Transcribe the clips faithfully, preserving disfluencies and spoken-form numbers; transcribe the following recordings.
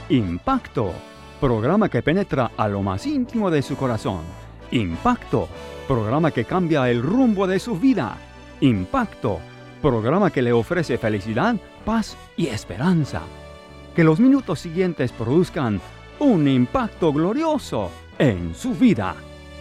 Impacto, programa que penetra a lo más íntimo de su corazón. Impacto, programa que cambia el rumbo de su vida. Impacto, programa que le ofrece felicidad, paz y esperanza. Que los minutos siguientes produzcan un impacto glorioso en su vida.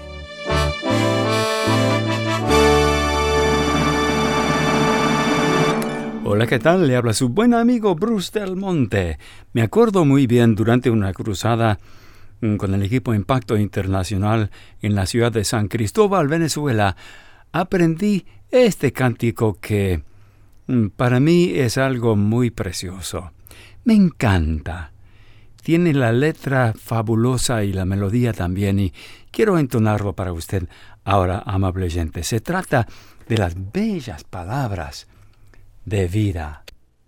Hola, ¿qué tal? Le habla su buen amigo Bruce Del Monte. Me acuerdo muy bien durante una cruzada con el equipo Impacto Internacional en la ciudad de San Cristóbal, Venezuela, aprendí este cántico que para mí es algo muy precioso. Me encanta. Tiene la letra fabulosa y la melodía también, y quiero entonarlo para usted ahora, amable oyente. Se trata de las bellas palabras de vida.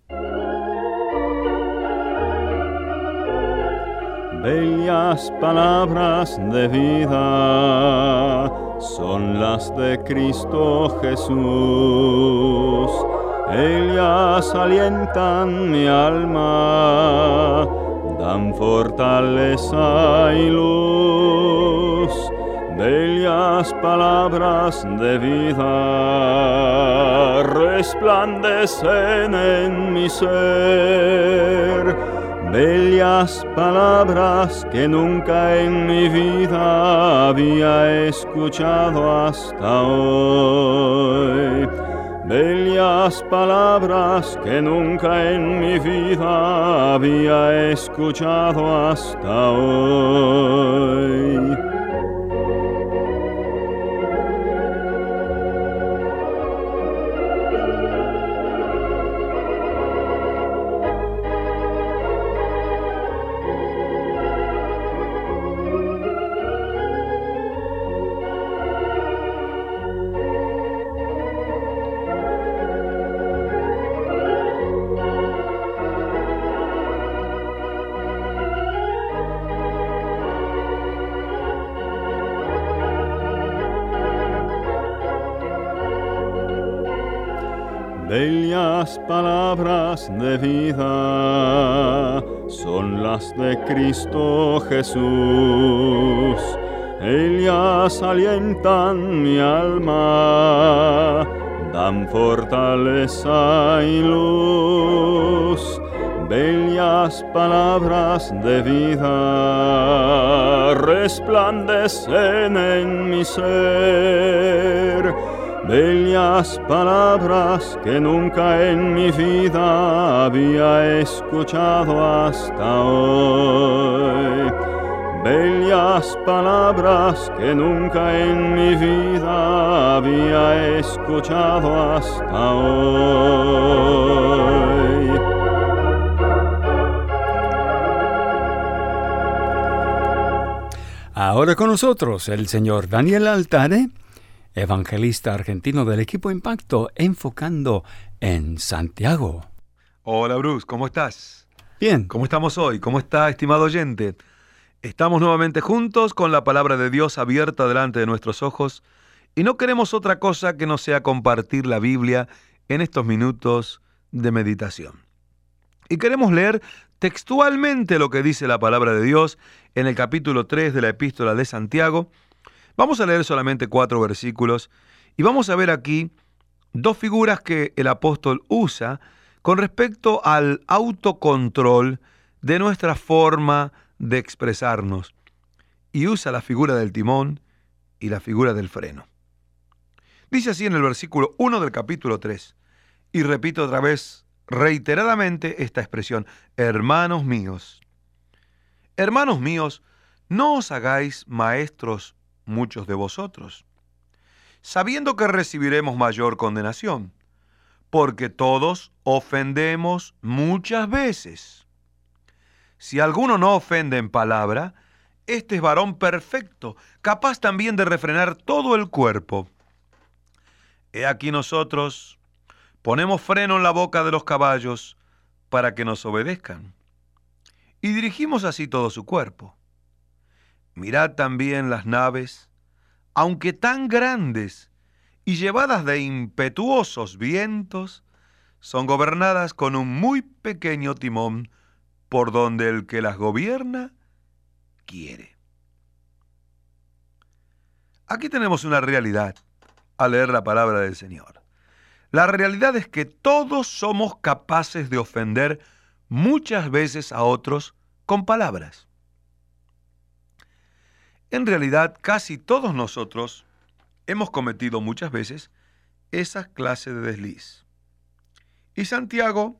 Bellas palabras de vida son las de Cristo Jesús. Ellas alientan mi alma, dan fortaleza y luz. Bellas palabras de vida resplandecen en mi ser. Bellas palabras que nunca en mi vida había escuchado hasta hoy. Bellas palabras que nunca en mi vida había escuchado hasta hoy. Bellas palabras de vida son las de Cristo Jesús. Ellas alientan mi alma, dan fortaleza y luz. Bellas palabras de vida resplandecen en mi ser. Bellas palabras que nunca en mi vida había escuchado hasta hoy. Bellas palabras que nunca en mi vida había escuchado hasta hoy. Ahora con nosotros el señor Daniel Altare, evangelista argentino del equipo Impacto, enfocando en Santiago. Hola Bruce, ¿cómo estás? Bien. ¿Cómo estamos hoy? ¿Cómo está, estimado oyente? Estamos nuevamente juntos con la palabra de Dios abierta delante de nuestros ojos y no queremos otra cosa que no sea compartir la Biblia en estos minutos de meditación. Y queremos leer textualmente lo que dice la palabra de Dios en el capítulo tres de la Epístola de Santiago. Vamos a leer solamente cuatro versículos y vamos a ver aquí dos figuras que el apóstol usa con respecto al autocontrol de nuestra forma de expresarnos. Y usa la figura del timón y la figura del freno. Dice así en el versículo uno del capítulo tres, y repito otra vez reiteradamente esta expresión: hermanos míos, hermanos míos, no os hagáis maestros muchos de vosotros, sabiendo que recibiremos mayor condenación, porque todos ofendemos muchas veces. Si alguno no ofende en palabra, este es varón perfecto, capaz también de refrenar todo el cuerpo. He aquí nosotros ponemos freno en la boca de los caballos para que nos obedezcan, y dirigimos así todo su cuerpo. Mirad también las naves, aunque tan grandes y llevadas de impetuosos vientos, son gobernadas con un muy pequeño timón por donde el que las gobierna quiere. Aquí tenemos una realidad al leer la palabra del Señor. La realidad es que todos somos capaces de ofender muchas veces a otros con palabras. En realidad, casi todos nosotros hemos cometido muchas veces esa clase de desliz. Y Santiago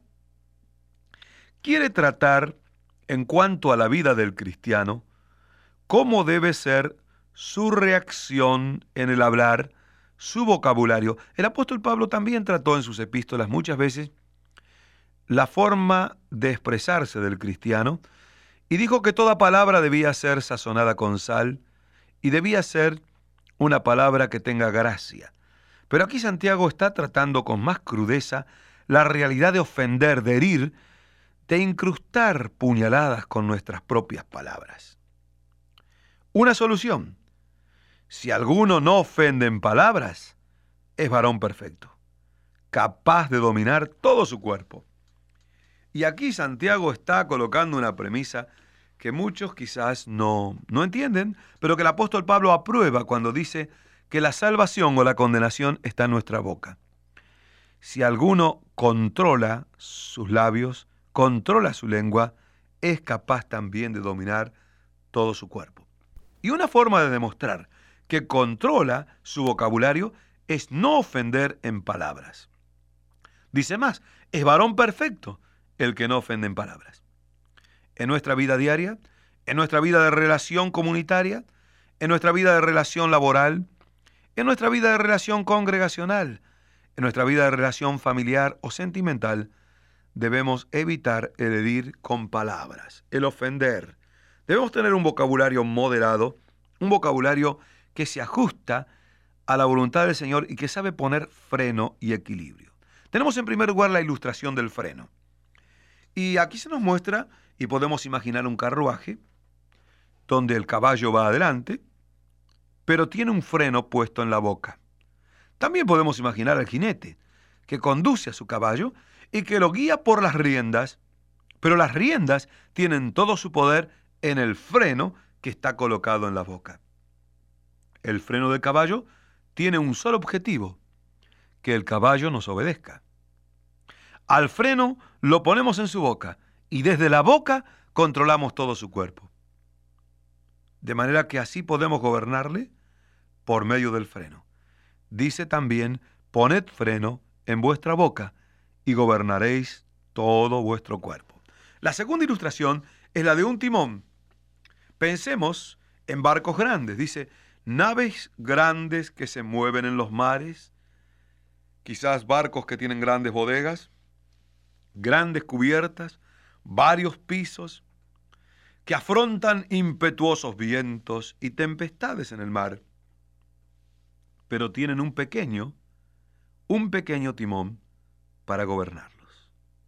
quiere tratar, en cuanto a la vida del cristiano, cómo debe ser su reacción en el hablar, su vocabulario. El apóstol Pablo también trató en sus epístolas muchas veces la forma de expresarse del cristiano y dijo que toda palabra debía ser sazonada con sal y debía ser una palabra que tenga gracia. Pero aquí Santiago está tratando con más crudeza la realidad de ofender, de herir, de incrustar puñaladas con nuestras propias palabras. Una solución: si alguno no ofende en palabras, es varón perfecto, capaz de dominar todo su cuerpo. Y aquí Santiago está colocando una premisa que muchos quizás no, no entienden, pero que el apóstol Pablo aprueba cuando dice que la salvación o la condenación está en nuestra boca. Si alguno controla sus labios, controla su lengua, es capaz también de dominar todo su cuerpo. Y una forma de demostrar que controla su vocabulario es no ofender en palabras. Dice más, es varón perfecto el que no ofende en palabras. En nuestra vida diaria, en nuestra vida de relación comunitaria, en nuestra vida de relación laboral, en nuestra vida de relación congregacional, en nuestra vida de relación familiar o sentimental, debemos evitar el herir con palabras, el ofender. Debemos tener un vocabulario moderado, un vocabulario que se ajusta a la voluntad del Señor y que sabe poner freno y equilibrio. Tenemos en primer lugar la ilustración del freno. Y aquí se nos muestra, y podemos imaginar un carruaje, donde el caballo va adelante, pero tiene un freno puesto en la boca. También podemos imaginar al jinete, que conduce a su caballo y que lo guía por las riendas, pero las riendas tienen todo su poder en el freno que está colocado en la boca. El freno del caballo tiene un solo objetivo: que el caballo nos obedezca. Al freno lo ponemos en su boca y desde la boca controlamos todo su cuerpo. De manera que así podemos gobernarle por medio del freno. Dice también, poned freno en vuestra boca y gobernaréis todo vuestro cuerpo. La segunda ilustración es la de un timón. Pensemos en barcos grandes. Dice, naves grandes que se mueven en los mares, quizás barcos que tienen grandes bodegas, grandes cubiertas, varios pisos, que afrontan impetuosos vientos y tempestades en el mar, pero tienen un pequeño, un pequeño timón para gobernarlos.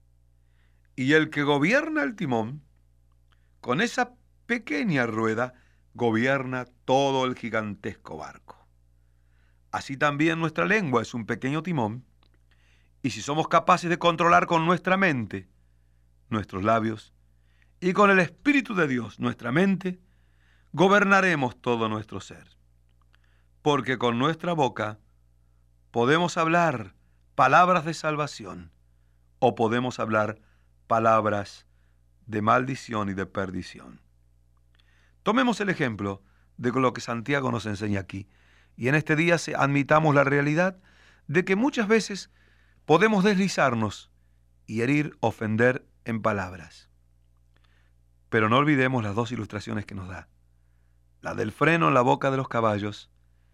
Y el que gobierna el timón, con esa pequeña rueda, gobierna todo el gigantesco barco. Así también nuestra lengua es un pequeño timón, y si somos capaces de controlar con nuestra mente nuestros labios y con el Espíritu de Dios nuestra mente, gobernaremos todo nuestro ser. Porque con nuestra boca podemos hablar palabras de salvación o podemos hablar palabras de maldición y de perdición. Tomemos el ejemplo de lo que Santiago nos enseña aquí y en este día admitamos la realidad de que muchas veces podemos deslizarnos y herir, ofender en palabras. Pero no olvidemos las dos ilustraciones que nos da. La del freno en la boca de los caballos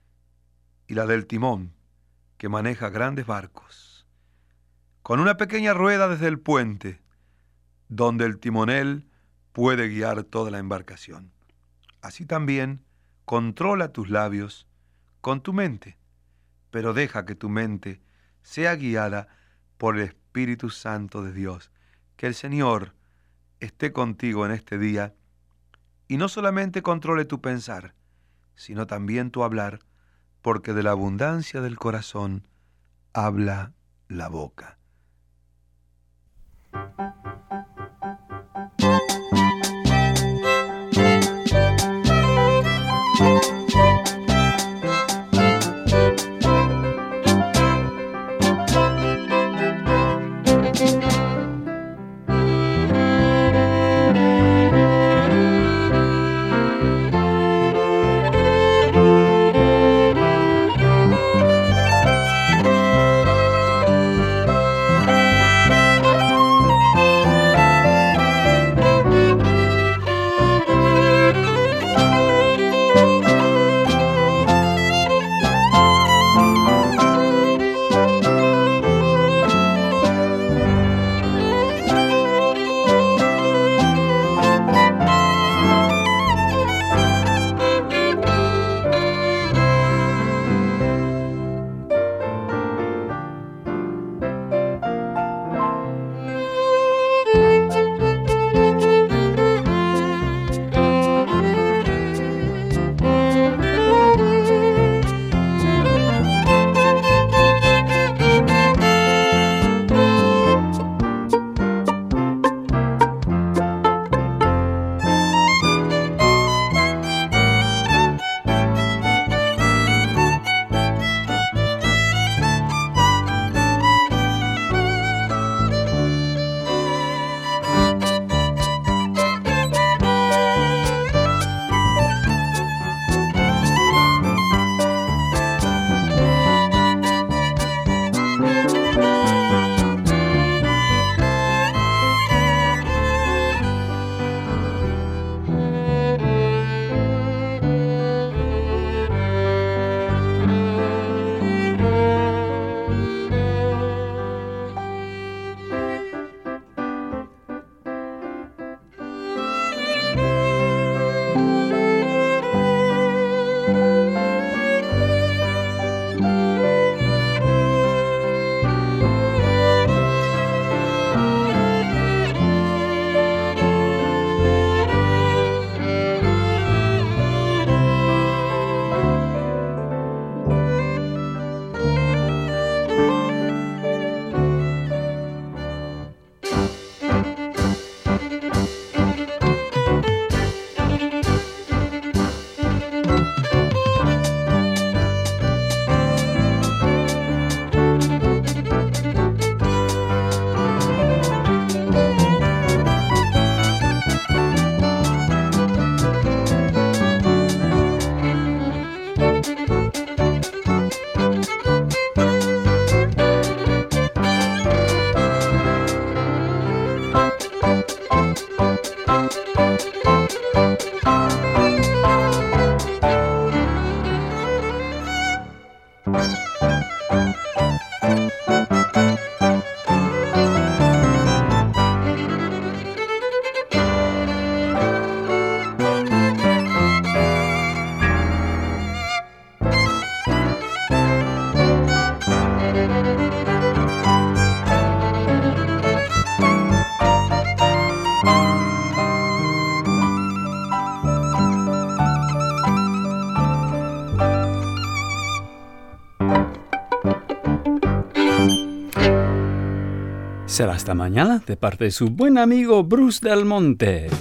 y la del timón que maneja grandes barcos. Con una pequeña rueda desde el puente, donde el timonel puede guiar toda la embarcación. Así también controla tus labios con tu mente, pero deja que tu mente sea guiada por el Espíritu Santo de Dios. Que el Señor esté contigo en este día y no solamente controle tu pensar, sino también tu hablar, porque de la abundancia del corazón habla la boca. Será hasta mañana de parte de su buen amigo Bruce Del Monte.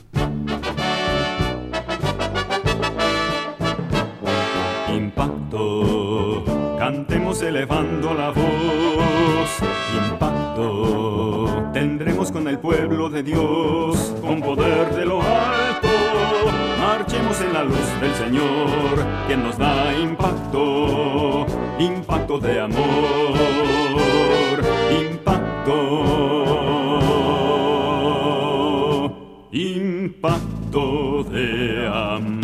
Impacto, cantemos elevando la voz. Impacto, tendremos con el pueblo de Dios, con poder de lo alto. Marchemos en la luz del Señor, que nos da impacto, impacto de amor, impacto, impacto de amor.